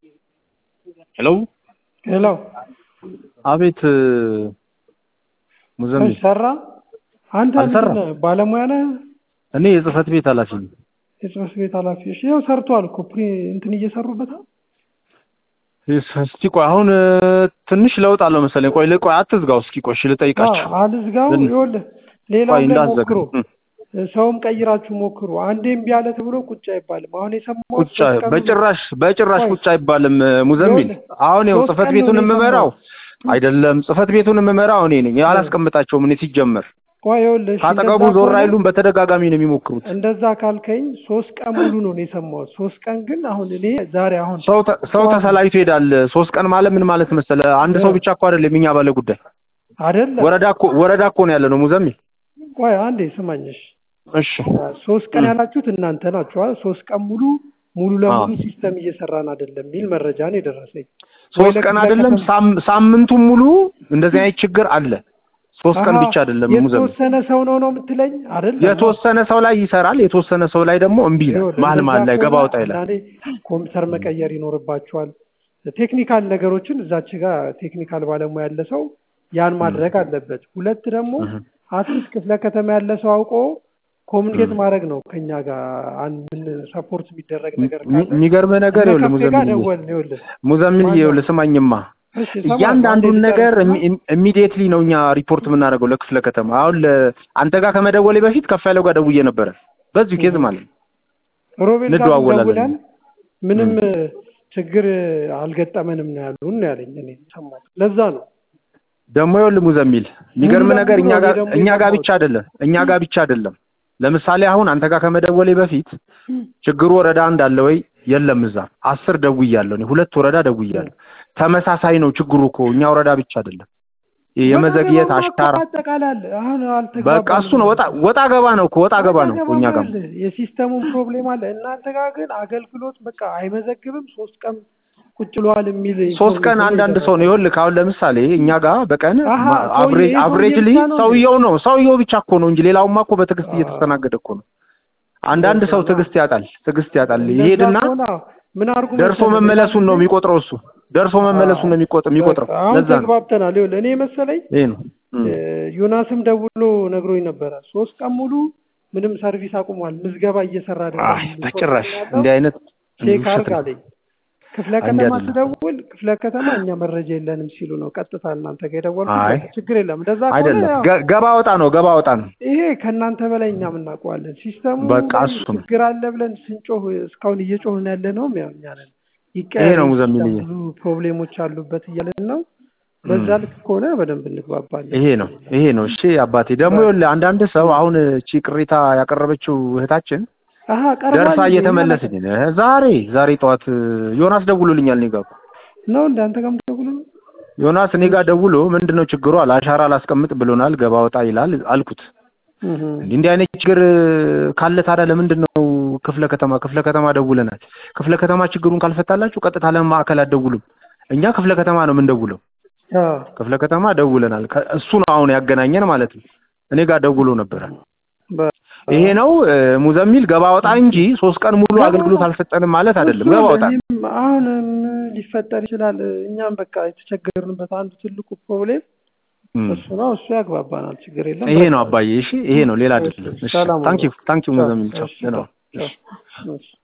hello hello አቤት ሙዘሚል ሰራ አንተ ምንድነው ባለሙያ ነህ እኔ የጽህፈት ቤት ኃላፊ ነኝ የጽህፈት ቤት ኃላፊ እሺ ያው ሰርቷል እኮ እንትን እየሰሩበት ነው እስኪ ቆይ አሁን ትንሽ ለውጥ አለው መሰለኝ ቆይ አትዝጋው እስኪ ቆይ ልጠይቃችሁ አልዝጋው ይኸውልህ ሌላም ላይ ሞክሩ ሰውም ቀይራችሁ ሞክሩ አንዴም ቢያለ ተብሎ ቁጭ አይባልም አሁን የሰማው ቁጭ በጭራሽ ቁጭ አይባልም ሙዘሚል አሁን ነው ጽህፈት ቤቱን የምመራው አይደለም ጽህፈት ቤቱን የምመራው እኔ ነኝ ያላስቀምጣቸውም እኔ ሲጀመር ቆይውልሽ ታጠቀቡ ዞር አይሉም በተደጋጋሚ ነው የሚሞክሩት እንደዛ ካልከኝ 3 ቀን ሙሉ ነው የሰማው 3 ቀን ግን አሁን እኔ ዛሬ አሁን ሰው ተሰላይቶ ይሄዳል 3 ቀን ማለት ምን ማለት መሰለ አንድ ሰው ብቻ እኮ አይደለም እኛ ባለ ጉዳይ አይደለም ወረዳ እኮ ነው ያለው ሙዘሚል ቆይ አንዴ ስማኝሽ እሺ 3 ቀን ያላችሁት እናንተ ናችሁ 3 ቀን ሙሉ ለሙሉ ሲስተም እየሰራን አይደለም ሚል መረጃ ነው የደረሰኝ 3 ቀን አይደለም ሳምንቱን ሙሉ እንደዚህ አይነት ችግር አለ 3 ቀን ብቻ አይደለም ሙዘሚል የተወሰነ ሰው ነው የምትለኝ አይደለም የተወሰነ ሰው ላይ ይሰራል የተወሰነ ሰው ላይ ደግሞ እምቢ ነው ማል ላይ ገባ ወጣ ይላል ኮምፒውተር መቀየር ይኖርባቸዋል ቴክኒካል ነገሮችን እዛች ጋር ቴክኒካል ባለሙያ ያለ ሰው ያን ማድረግ አለበት ሁለት ደግሞ አትሊስት ክፍለ ከተማ ያለ ሰው አውቆ ኮሙኒኬት ማድረግ ነው ከኛ ጋር አንድ ሰፖርት የሚደረግ ነገር ካለ የሚገርም ነገር ሙዘሚል ይኸውልህ ስማኝማ ያንዳንዱን ነገር ኢሚዲየትሊ ነው እኛ ሪፖርት የምናደርገው ለክፍለ ከተማ አሁን አንተ ጋር ከመደወሌ በፊት ከፋለው ጋር ደውዬ ነበር በዚህ ኬዝ ማለት ሮቤል ጋር ደውለን ምንም ችግር አልገጠመንም ነው ያሉን ያለኝ እኔ ሰማሁ ለዛ ነው ደሞ ይኸውልህ ሙዘሚል የሚገርም ነገር እኛ ጋር ብቻ አይደለም ለምሳሌ አሁን አንተ ጋር ከመደወሌ በፊት ችግሩ ወረዳ እንዳለ ወይ የለም እዛ 10 ደውያለሁ እኔ 2 ወረዳ ደውያለሁ ተመሳሳይ ነው ችግሩ እኮ እኛ ወረዳ ብቻ አይደለም የመዘግየት አሽታራ አሁን በቃ እሱ ነው ወጣ ገባ ነው እኛ ጋር የሲስተሙ ፕሮብሌም አለ እናንተ ጋር ግን አገልግሎት በቃ አይመዘግብም 3 ቀን ቁጭሏል የሚል 3 ቀን አንድ ሰው ነው ይኸውልህ አሁን ለምሳሌ እኛ ጋር በቀን አቨሬጅሊ ሰውየው ብቻ እኮ ነው እንጂ ሌላውማ እኮ በትግስት እየተስተናገደ እኮ ነው አንዳንድ ሰው ትግስት ያጣል ይሄድና ምን አርጉ ደርሶ መመለሱን ነው የሚቆጥረው እሱ ደርሶ መመለሱን ነው የሚቆጥረው ለዛ ተግባብተናል ይኸውልህ እኔ መሰለኝ ይሄ ነው ዮናስም ደውሎ ነግሮኝ ነበር 3 ቀን ሙሉ ምንም ሰርቪስ አቁሟል ምዝገባ እየሰራ አይደለም በጭራሽ እንዲህ አይነት ቼክ አርጋለኝ ክፍለ ከተማ ተደውል ክፍለ ከተማ እኛ መረጃ የለንም ሲሉ ነው ቀጥታ እናንተ ጋር ደወልኩት ችግር የለም እንደዛ አይደለም ገባ ወጣ ነው ይሄ ከናንተ በላይ እኛም እናውቀዋለን ሲስተሙ በቃ እሱ ችግር አለ ብለን ስንጮህ እስካሁን እየጮህን ያለ ነው እኛ ነን ይሄ ነው ሙዘሚል ፕሮብሌሞች አሉበት እያለን ነው በዛ ልክ ከሆነ በደንብ እንግባባለን ይሄ ነው እሺ አባቴ ደግሞ ይኸውልህ አንዳንድ ሰው አሁን እቺ ቅሬታ ያቀረበችው እህታችን ደርሳ እየተመለሰች ነው ዛሬ ጧት ዮናስ ደውሎልኛል እኔ ጋር ነው እንዳንተ ጋርም ደውሎ ዮናስ እኔ ጋር ደውሎ ምንድነው ችግሩ አላሻራ አላስቀምጥ ብሎናል ገባ ወጣ ይላል አልኩት እንዴ አይነት ችግር ካለ ታዲያ ለምንድነው ክፍለ ከተማ ደውለናል ክፍለ ከተማ ችግሩን ካልፈታላችሁ ቀጥታ ለማዕከል አደውሉም እኛ ክፍለ ከተማ ነው የምንደውለው ክፍለ ከተማ ደውለናል እሱ ነው አሁን ያገናኘን ማለት ነው እኔ ጋር ደውሎ ነበር ይሄ ነው ሙዘሚል ገባ ወጣ እንጂ 3 ቀን ሙሉ አገልግሎት አልሰጠንም ማለት አይደለም ገባ ወጣ አሁን ሊፈጠር ይችላል እኛም በቃ የተቸገርንበት አንዱ ትልቁ ፕሮብሌም እሱ ነው እሱ ያግባባናል ችግር የለም ይሄ ነው አባዬ እሺ ይሄ ነው ሌላ አይደለም እሺ ታንኪዩ ሙዘሚል ቻው